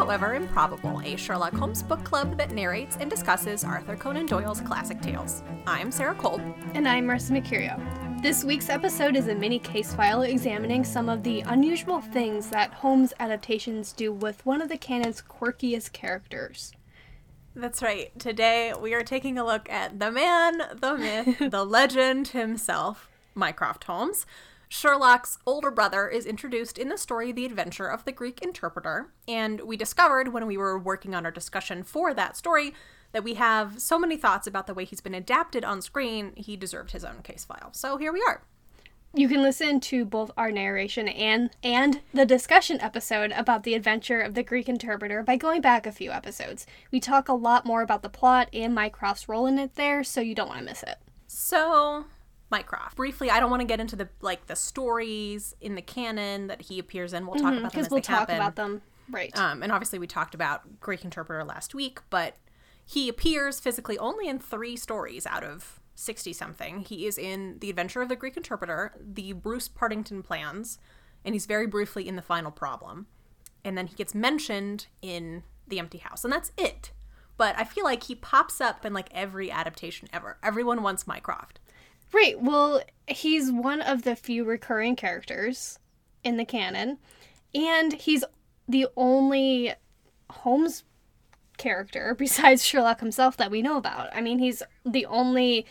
However Improbable, a Sherlock Holmes book club that narrates and discusses Arthur Conan Doyle's classic tales. I'm Sarah Kolb. And I'm Marissa Mercurio. This week's episode is a mini case file examining some of the unusual things that Holmes adaptations do with one of the canon's quirkiest characters. That's right. Today we are taking a look at the man, the myth, the legend himself, Mycroft Holmes. Sherlock's older brother is introduced in the story The Adventure of the Greek Interpreter, and we discovered when we were working on our discussion for that story that we have so many thoughts about the way he's been adapted on screen, he deserved his own case file. So here we are. You can listen to both our narration and the discussion episode about The Adventure of the Greek Interpreter by going back a few episodes. We talk a lot more about the plot and Mycroft's role in it there, so you don't want to miss it. So, Mycroft. Briefly, I don't want to get into the stories in the canon that he appears in. We'll talk about them as they happen. Because we'll talk about them, right. And obviously we talked about Greek Interpreter last week, but he appears physically only in 3 stories out of 60-something. He is in The Adventure of the Greek Interpreter, the Bruce Partington Plans, and he's very briefly in The Final Problem. And then he gets mentioned in The Empty House, and that's it. But I feel like he pops up in every adaptation ever. Everyone wants Mycroft. Right, well, he's one of the few recurring characters in the canon, and he's the only Holmes character besides Sherlock himself that we know about. I mean, he's the only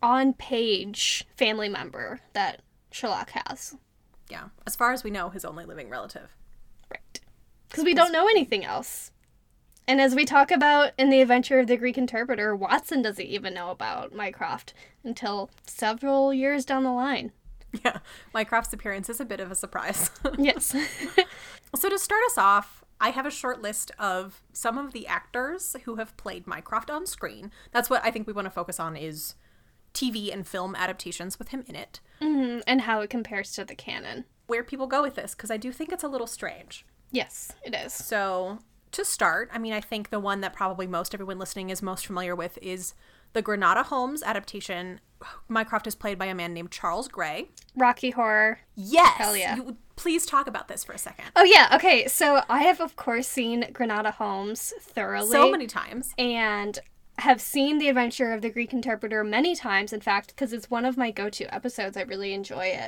on-page family member that Sherlock has. Yeah, as far as we know, his only living relative. Right. Because we don't know anything else. And as we talk about in The Adventure of the Greek Interpreter, Watson doesn't even know about Mycroft until several years down the line. Yeah, Mycroft's appearance is a bit of a surprise. Yes. So to start us off, I have a short list of some of the actors who have played Mycroft on screen. That's what I think we want to focus on is TV and film adaptations with him in it. Mm-hmm. And how it compares to the canon. Where people go with this, because I do think it's a little strange. Yes, it is. So to start, I think the one that probably most everyone listening is most familiar with is the Granada Holmes adaptation. Mycroft is played by a man named Charles Gray. Rocky Horror. Yes! Hell yeah. Please talk about this for a second. Oh, yeah. Okay, so I have, of course, seen Granada Holmes thoroughly. So many times. And have seen The Adventure of the Greek Interpreter many times, in fact, because it's one of my go-to episodes. I really enjoy it.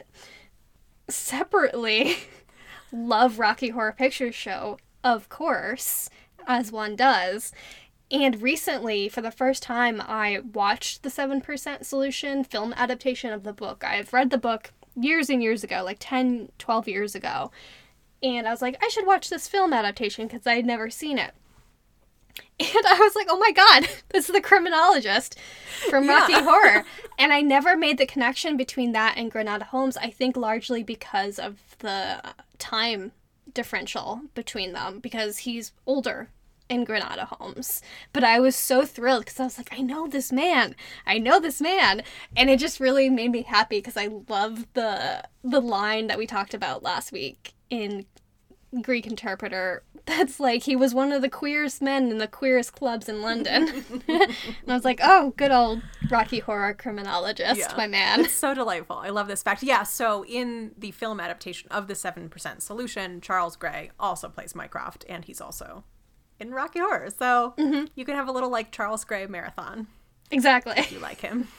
Separately, love Rocky Horror Picture Show, of course, as one does. And recently, for the first time, I watched the 7% Solution film adaptation of the book. I've read the book years and years ago, 10, 12 years ago. And I was like, I should watch this film adaptation because I had never seen it. And I was like, oh my god, this is the criminologist from Rocky Horror. And I never made the connection between that and Granada Holmes, I think largely because of the time differential between them, because he's older in Granada Holmes. But I was so thrilled because I was like, I know this man. And it just really made me happy because I love the line that we talked about last week in Greek Interpreter. That's he was one of the queerest men in the queerest clubs in London. And I was like, oh, good old Rocky Horror criminologist, my man. It's so delightful. I love this fact. Yeah, so in the film adaptation of the 7% Solution, Charles Gray also plays Mycroft, and he's also in Rocky Horror. So you can have a little Charles Gray marathon. Exactly. If you like him.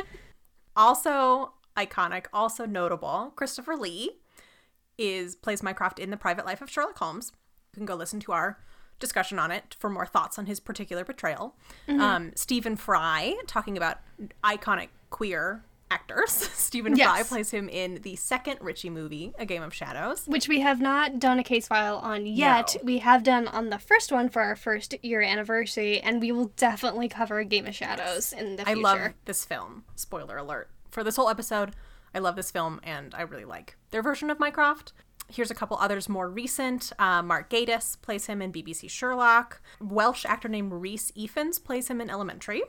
Also iconic, also notable, Christopher Lee plays Mycroft in The Private Life of Sherlock Holmes. You can go listen to our discussion on it for more thoughts on his particular portrayal. Stephen Fry, talking about iconic queer actors. Stephen Fry plays him in the second Ritchie movie, A Game of Shadows. Which we have not done a case file on yet. No. We have done on the first one for our first year anniversary, and we will definitely cover A Game of Shadows in the future. I love this film. Spoiler alert. For this whole episode, I love this film, and I really like their version of Mycroft. Here's a couple others more recent. Mark Gatiss plays him in BBC Sherlock. Welsh actor named Rhys Ifans plays him in Elementary.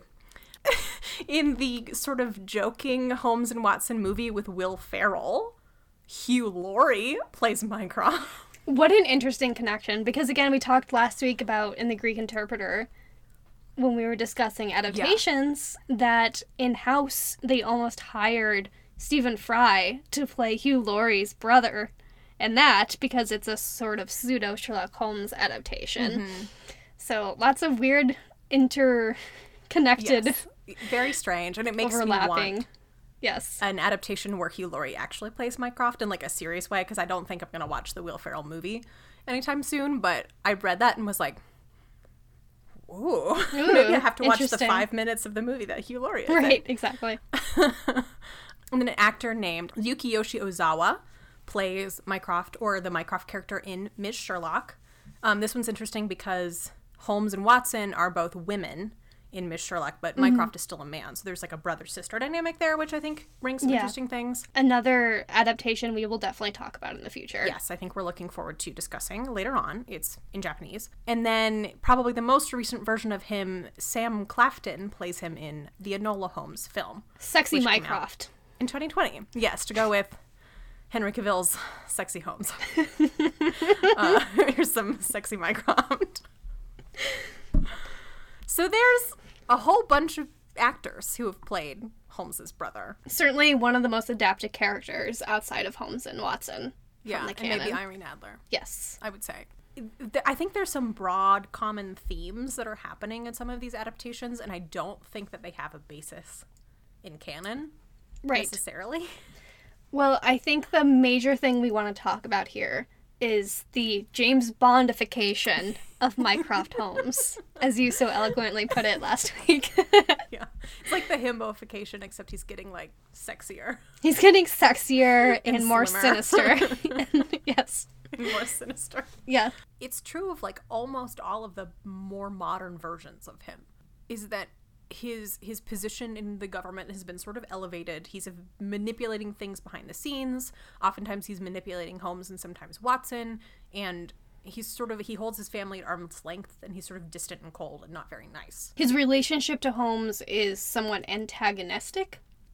In the sort of joking Holmes and Watson movie with Will Ferrell, Hugh Laurie plays Mycroft. What an interesting connection, because again, we talked last week about in the Greek Interpreter, when we were discussing adaptations, that in House, they almost hired Stephen Fry to play Hugh Laurie's brother. And that because it's a sort of pseudo Sherlock Holmes adaptation. So lots of weird interconnected, Yes. Very strange, and it makes me overlapping. want Yes. an adaptation where Hugh Laurie actually plays Mycroft in like a serious way, because I don't think I'm going to watch the Will Ferrell movie anytime soon, but I read that and was like, ooh, maybe I have to watch the interesting. 5 minutes of the movie that Hugh Laurie is in. Right, exactly. And then an actor named Yukiyoshi Ozawa plays Mycroft, or the Mycroft character in Ms. Sherlock. This one's interesting because Holmes and Watson are both women in Ms. Sherlock, but Mycroft is still a man. So there's like a brother-sister dynamic there, which I think brings some interesting things. Another adaptation we will definitely talk about in the future. Yes, I think we're looking forward to discussing later on. It's in Japanese. And then probably the most recent version of him, Sam Claflin, plays him in the Enola Holmes film. Sexy which came out Mycroft. in 2020. Yes, to go with Henry Cavill's sexy Holmes. Here's some sexy Mycroft. So there's a whole bunch of actors who have played Holmes's brother. Certainly one of the most adapted characters outside of Holmes and Watson. Yeah, from the and canon. maybe Irene Adler, Yes. I would say. I think there's some broad common themes that are happening in some of these adaptations, and I don't think that they have a basis in canon Right. necessarily. Well, I think the major thing we want to talk about here is the James Bondification of Mycroft Holmes, as you so eloquently put it last week. Yeah, it's like the himboification, except he's getting like sexier He's getting sexier and more slimmer. sinister. Yes. and more sinister. Yeah. It's true of like almost all of the more modern versions of him, is that his position in the government has been sort of elevated. He's manipulating things behind the scenes. Oftentimes he's manipulating Holmes and sometimes Watson, and he holds his family at arm's length, and he's sort of distant and cold and not very nice. His relationship to Holmes is somewhat antagonistic,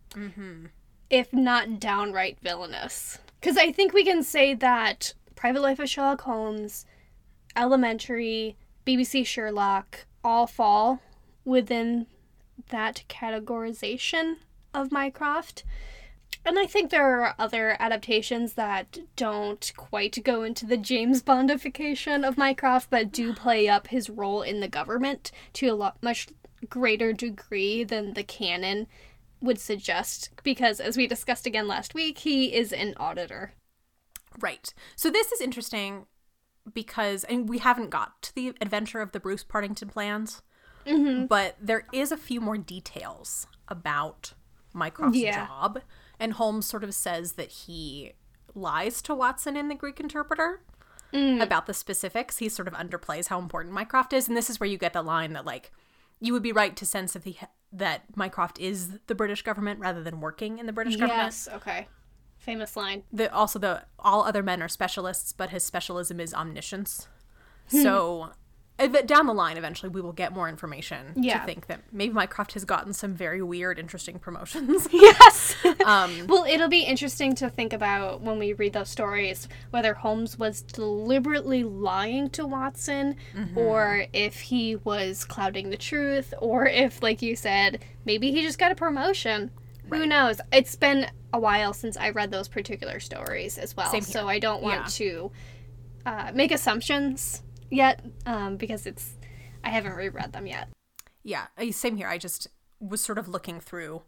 if not downright villainous. Because I think we can say that Private Life of Sherlock Holmes, Elementary, BBC Sherlock all fall within that categorization of Mycroft. And I think there are other adaptations that don't quite go into the James Bondification of Mycroft, but do play up his role in the government to a much greater degree than the canon would suggest, because as we discussed again last week, he is an auditor. Right. So this is interesting because, and we haven't got to the adventure of the Bruce Partington plans, but there is a few more details about Mycroft's job. And Holmes sort of says that he lies to Watson in the Greek Interpreter about the specifics. He sort of underplays how important Mycroft is. And this is where you get the line that, like, you would be right to sense that Mycroft is the British government rather than working in the British government. Yes, okay. Famous line. All other men are specialists, but his specialism is omniscience. So down the line, eventually, we will get more information to think that maybe Mycroft has gotten some very weird, interesting promotions. Yes. Well, it'll be interesting to think about when we read those stories, whether Holmes was deliberately lying to Watson, or if he was clouding the truth, or if, like you said, maybe he just got a promotion. Right. Who knows? It's been a while since I read those particular stories as well, so I don't want to make assumptions yet, because I haven't reread them yet. Yeah, same here. I just was sort of looking through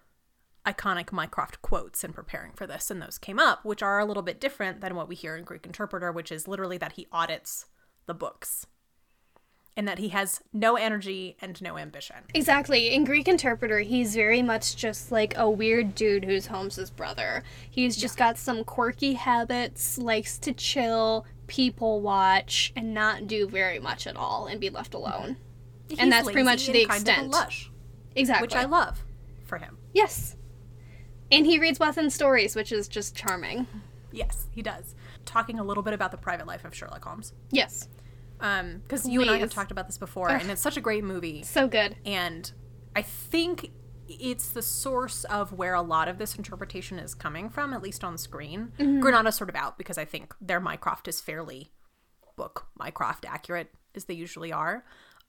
iconic Mycroft quotes and preparing for this, and those came up, which are a little bit different than what we hear in Greek Interpreter, which is literally that he audits the books. And that he has no energy and no ambition. Exactly. In Greek Interpreter, he's very much just like a weird dude who's Holmes's brother. He's just got some quirky habits, likes to chill, people watch, and not do very much at all and be left alone. And that's pretty much the extent. Kind of a lush, exactly. Which I love for him. Yes. And he reads Watson stories, which is just charming. Yes, he does. Talking a little bit about the Private Life of Sherlock Holmes. Yes. Because you and I have talked about this before, and it's such a great movie. So good. And I think it's the source of where a lot of this interpretation is coming from, at least on screen. Granada's sort of out, because I think their Mycroft is fairly book Mycroft accurate, as they usually are.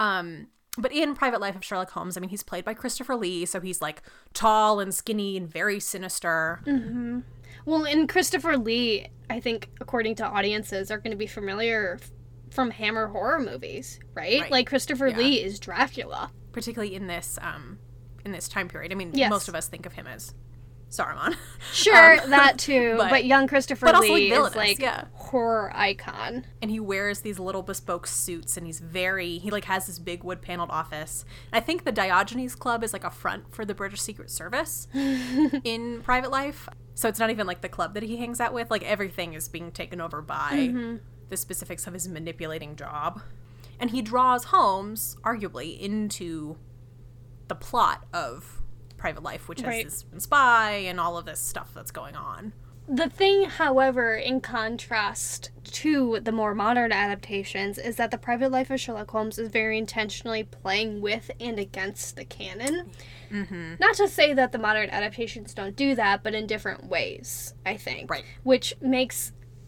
But in Private Life of Sherlock Holmes, I mean, he's played by Christopher Lee, so he's like tall and skinny and very sinister. Well, and Christopher Lee, I think, according to audiences, are going to be familiar from Hammer horror movies, right? Like, Christopher Lee is Dracula. Particularly in this time period. I mean, most of us think of him as Saruman. Sure, that too. But young Christopher Lee is like horror icon. And he wears these little bespoke suits, and he like has this big wood paneled office. And I think the Diogenes Club is like a front for the British Secret Service in private life. So it's not even like the club that he hangs out with. Like, everything is being taken over by the specifics of his manipulating job. And he draws Holmes, arguably, into the plot of Private Life, which has this spy and all of this stuff that's going on. The thing, however, in contrast to the more modern adaptations, is that the Private Life of Sherlock Holmes is very intentionally playing with and against the canon. Mm-hmm. Not to say that the modern adaptations don't do that, but in different ways, I think. Right. Which makes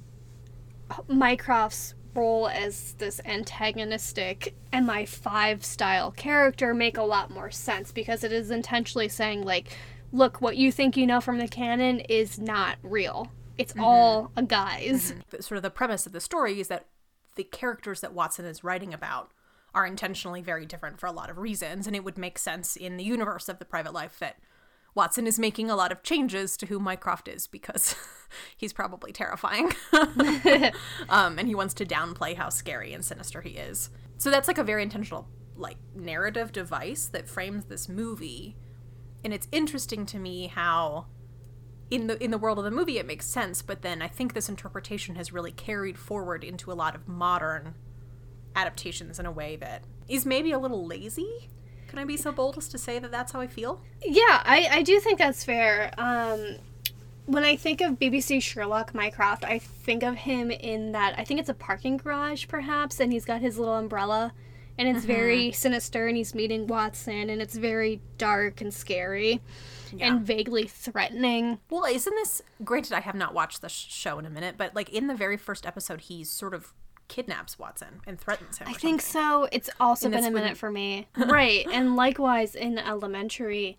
Mycroft's role as this antagonistic MI5 style character make a lot more sense, because it is intentionally saying, like, look, what you think you know from the canon is not real. It's all a guise. Sort of the premise of the story is that the characters that Watson is writing about are intentionally very different for a lot of reasons, and it would make sense in the universe of the Private Life that Watson is making a lot of changes to who Mycroft is, because he's probably terrifying. And he wants to downplay how scary and sinister he is. So that's like a very intentional, like, narrative device that frames this movie. And it's interesting to me how in the world of the movie it makes sense, but then I think this interpretation has really carried forward into a lot of modern adaptations in a way that is maybe a little lazy. Can I be so bold as to say that that's how I feel? Yeah, I do think that's fair. When I think of BBC Sherlock Mycroft, I think of him in that, I think it's a parking garage, perhaps, and he's got his little umbrella, and it's very sinister, and he's meeting Watson, and it's very dark and scary and vaguely threatening. Well, isn't this, granted, I have not watched the show in a minute, but, like, in the very first episode, he's sort of kidnaps Watson and threatens him. I think so. It's also been a minute for me. Right. And likewise in Elementary,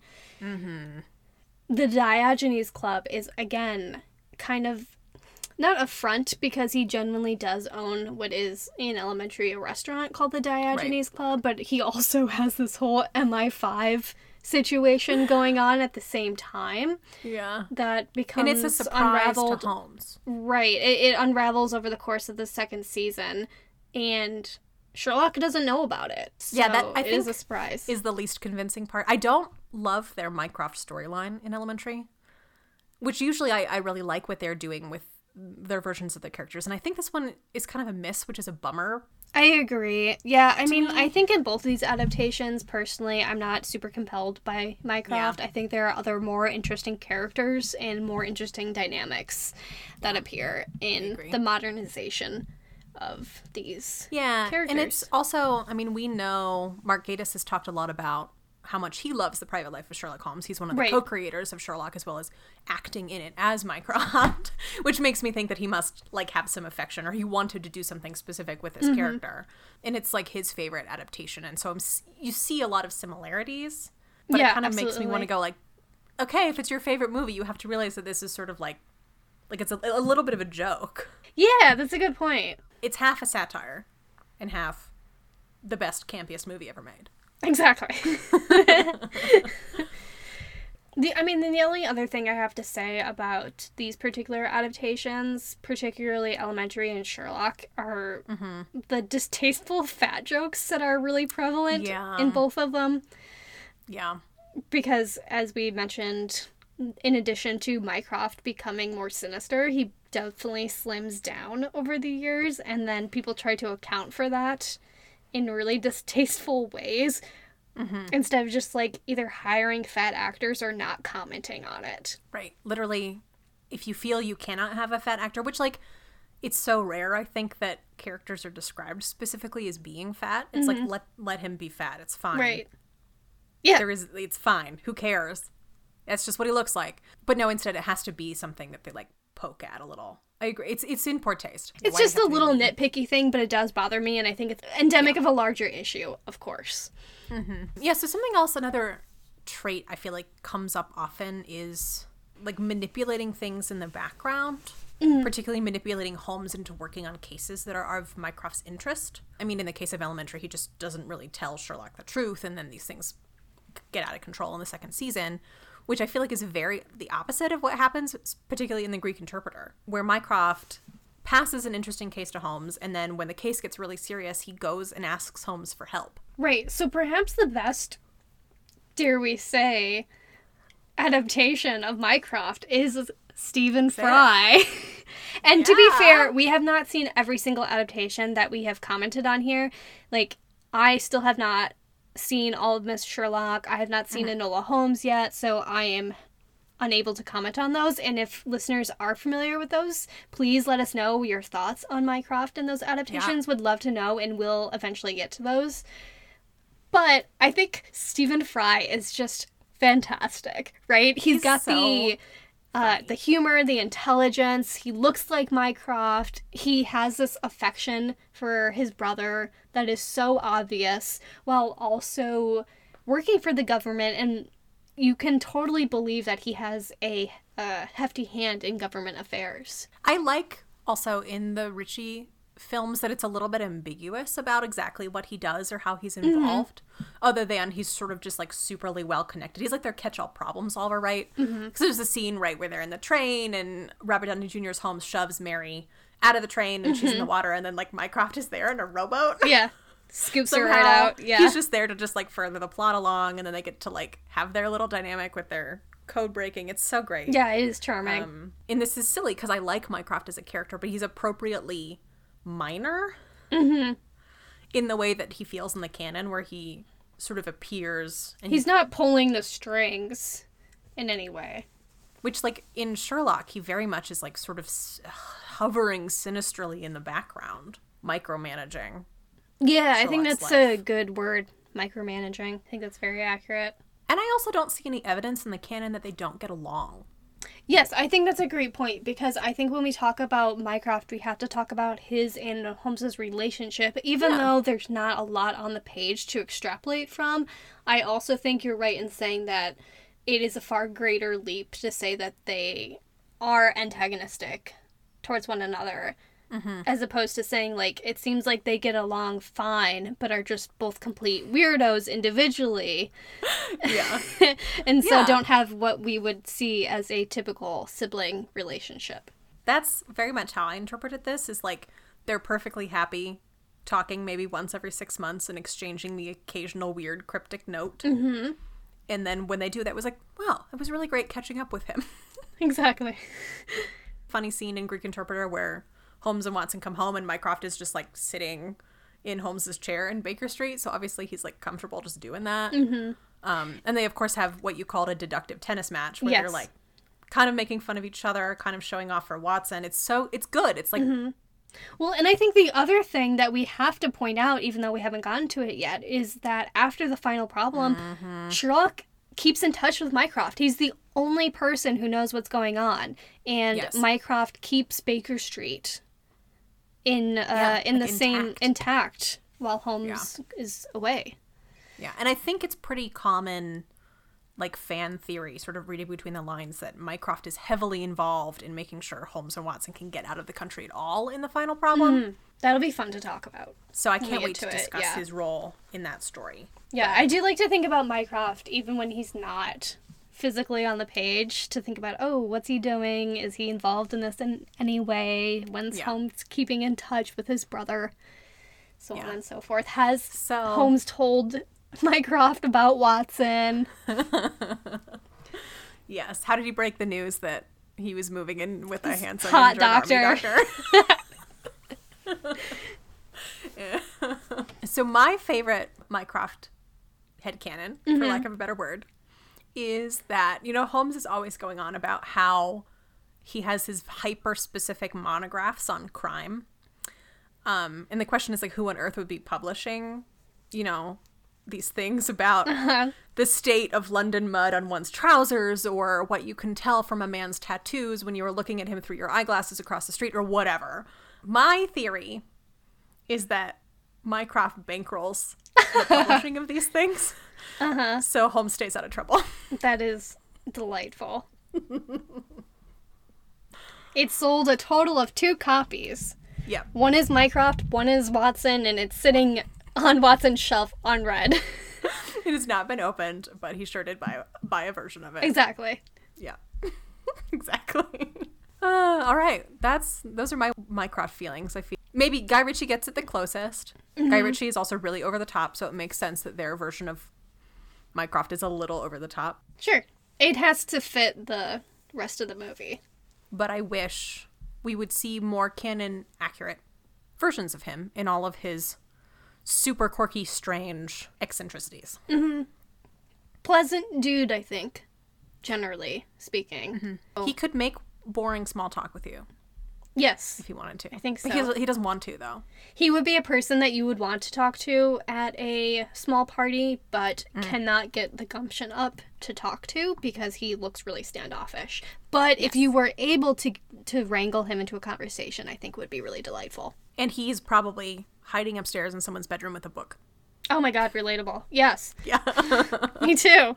the Diogenes Club is, again, kind of not a front, because he genuinely does own what is in Elementary a restaurant called the Diogenes Club, but he also has this whole MI5 situation going on at the same time. Yeah. That becomes, and it's a surprise to Holmes. Right. It unravels over the course of the second season, and Sherlock doesn't know about it. So yeah, that I think is a surprise. Is the least convincing part. I don't love their Mycroft storyline in Elementary, which usually I really like what they're doing with their versions of the characters, and I think this one is kind of a miss, which is a bummer. I agree. Yeah, I mean, I think in both of these adaptations, personally, I'm not super compelled by Mycroft. I think there are other more interesting characters and more interesting dynamics that appear in the modernization of these characters. And it's also, I mean, we know Mark Gatiss has talked a lot about how much he loves the Private Life of Sherlock Holmes. He's one of the co-creators of Sherlock, as well as acting in it as Mycroft, which makes me think that he must, like, have some affection, or he wanted to do something specific with this character. And it's, like, his favorite adaptation. And so you see a lot of similarities, but it kind of makes me want to go, like, okay, if it's your favorite movie, you have to realize that this is sort of like it's a little bit of a joke. Yeah, that's a good point. It's half a satire and half the best, campiest movie ever made. Exactly. The only other thing I have to say about these particular adaptations, particularly Elementary and Sherlock, are the distasteful fat jokes that are really prevalent in both of them. Yeah. Because, as we mentioned, in addition to Mycroft becoming more sinister, he definitely slims down over the years, and then people try to account for that in really distasteful ways, instead of just, like, either hiring fat actors or not commenting on it. Right. Literally, if you feel you cannot have a fat actor, which, like, it's so rare, I think, that characters are described specifically as being fat. It's like, let him be fat. It's fine. Right. Yeah. It's fine. Who cares? That's just what he looks like. But no, instead it has to be something that they, like, poke at a little. I agree. It's in poor taste. It's just a little nitpicky thing, but it does bother me, and I think it's endemic of a larger issue, of course. Yeah, so something else, another trait I feel like comes up often is like manipulating things in the background, particularly manipulating Holmes into working on cases that are of Mycroft's interest. I mean, in the case of Elementary, he just doesn't really tell Sherlock the truth, and then these things get out of control in the second season, which I feel like is very the opposite of what happens, particularly in The Greek Interpreter, where Mycroft passes an interesting case to Holmes, and then when the case gets really serious, he goes and asks Holmes for help. Right, so perhaps the best, dare we say, adaptation of Mycroft is Stephen Fry. And to be fair, we have not seen every single adaptation that we have commented on here. Like, I still have not seen all of Miss Sherlock. I have not seen Enola Holmes yet, so I am unable to comment on those. And if listeners are familiar with those, please let us know your thoughts on Mycroft and those adaptations. Would love to know, and we'll eventually get to those. But I think Stephen Fry is just fantastic, right? He's got the humor, the intelligence. He looks like Mycroft. He has this affection for his brother that is so obvious, while also working for the government, and you can totally believe that he has a hefty hand in government affairs. I like also in the Ritchie films that it's a little bit ambiguous about exactly what he does or how he's involved, other than he's sort of just like superly well connected. He's like their catch-all problem solver, right? Because there's a scene right where they're in the train and Robert Downey Jr.'s Holmes shoves Mary out of the train and she's in the water, and then like Mycroft is there in a rowboat. Yeah. Scoops her right out. Yeah. He's just there to just like further the plot along, and then they get to like have their little dynamic with their code breaking. It's so great. Yeah, it is charming. And this is silly because I like Mycroft as a character, but he's appropriately minor in the way that he feels in the canon, where he sort of appears and he's not pulling the strings in any way, which like in Sherlock he very much is like sort of hovering sinisterly in the background, micromanaging. Yeah, I think that's a good word, micromanaging. I think that's very accurate. And I also don't see any evidence in the canon that they don't get along. Yes, I think that's a great point, because I think when we talk about Mycroft, we have to talk about his and Holmes's relationship, even though there's not a lot on the page to extrapolate from. I also think you're right in saying that it is a far greater leap to say that they are antagonistic towards one another, as opposed to saying, like, it seems like they get along fine, but are just both complete weirdos individually. Yeah. And so don't have what we would see as a typical sibling relationship. That's very much how I interpreted this, is like they're perfectly happy talking maybe once every 6 months and exchanging the occasional weird cryptic note. And then when they do that, it was like, wow, it was really great catching up with him. Exactly. Funny scene in Greek Interpreter where Holmes and Watson come home and Mycroft is just like sitting in Holmes's chair in Baker Street, so obviously he's like comfortable just doing that. And they of course have what you called a deductive tennis match, where they're like kind of making fun of each other, kind of showing off for Watson. It's good. It's like well, and I think the other thing that we have to point out, even though we haven't gotten to it yet, is that after the final problem, Sherlock keeps in touch with Mycroft. He's the only person who knows what's going on, and Mycroft keeps Baker Street in the same intact while Holmes is away. Yeah, and I think it's pretty common, like, fan theory, sort of reading between the lines, that Mycroft is heavily involved in making sure Holmes and Watson can get out of the country at all in the final problem. That'll be fun to talk about. So I can't wait to discuss his role in that story. Yeah, I do like to think about Mycroft, even when he's not physically on the page, to think about, oh, what's he doing? Is he involved in this in any way? When's Holmes keeping in touch with his brother? So on and so forth. Has Holmes told Mycroft about Watson? Yes. How did he break the news that he was moving in with a handsome hot doctor? So my favorite Mycroft headcanon, for lack of a better word, is that, you know, Holmes is always going on about how he has his hyper-specific monographs on crime. And the question is, like, who on earth would be publishing, you know, these things about the state of London mud on one's trousers, or what you can tell from a man's tattoos when you are looking at him through your eyeglasses across the street, or whatever. My theory is that Mycroft bankrolls the publishing of these things, so Holmes stays out of trouble. That is delightful. It sold a total of 2 copies. Yep. One is Mycroft, one is Watson, and it's sitting on Watson's shelf unread. It has not been opened, but he sure did buy a version of it. Exactly. Yeah. Exactly. All right. Those are my Mycroft feelings. I feel maybe Guy Ritchie gets it the closest. Guy Ritchie is also really over the top, so it makes sense that their version of Mycroft is a little over the top. Sure. It has to fit the rest of the movie. But I wish we would see more canon accurate versions of him in all of his super quirky, strange eccentricities. Mm-hmm. Pleasant dude, I think, generally speaking. Mm-hmm. Oh. He could make boring small talk with you. Yes. If he wanted to. I think so. He doesn't want to, though. He would be a person that you would want to talk to at a small party, but cannot get the gumption up to talk to because he looks really standoffish. But if you were able to wrangle him into a conversation, I think would be really delightful. And he's probably hiding upstairs in someone's bedroom with a book. Oh my god, relatable. Yes. Yeah. Me too.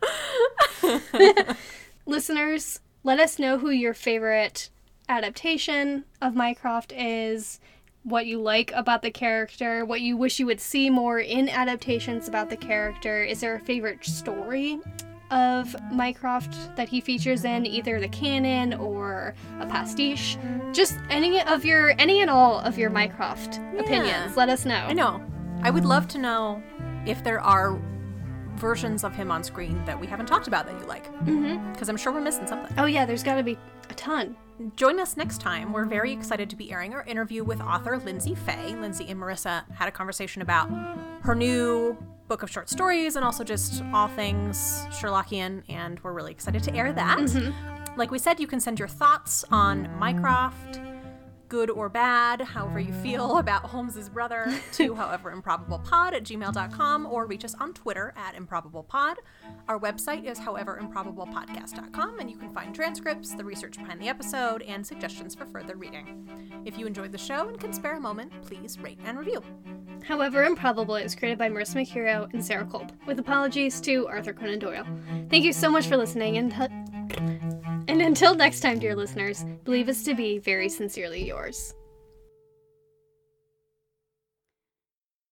Listeners, let us know who your favorite adaptation of Mycroft is, what you like about the character, what you wish you would see more in adaptations about the character. Is there a favorite story of Mycroft that he features in, either the canon or a pastiche? Just any and all of your Mycroft opinions. Let us know. I know. I would love to know if there are versions of him on screen that we haven't talked about that you like. Because I'm sure we're missing something. Oh yeah, there's got to be a ton. Join us next time. We're very excited to be airing our interview with author Lindsay Fay. Lindsay and Marissa had a conversation about her new book of short stories and also just all things Sherlockian, and we're really excited to air that. Like we said, you can send your thoughts on Mycroft, good or bad, however you feel about Holmes's brother, to howeverimprobablepod@gmail.com, or reach us on Twitter @improbablepod. Our website is howeverimprobablepodcast.com, and you can find transcripts, the research behind the episode, and suggestions for further reading. If you enjoyed the show and can spare a moment, please rate and review. However Improbable is created by Marissa McHero and Sarah Kolb, with apologies to Arthur Conan Doyle. Thank you so much for listening, and until next time, dear listeners, believe us to be very sincerely yours.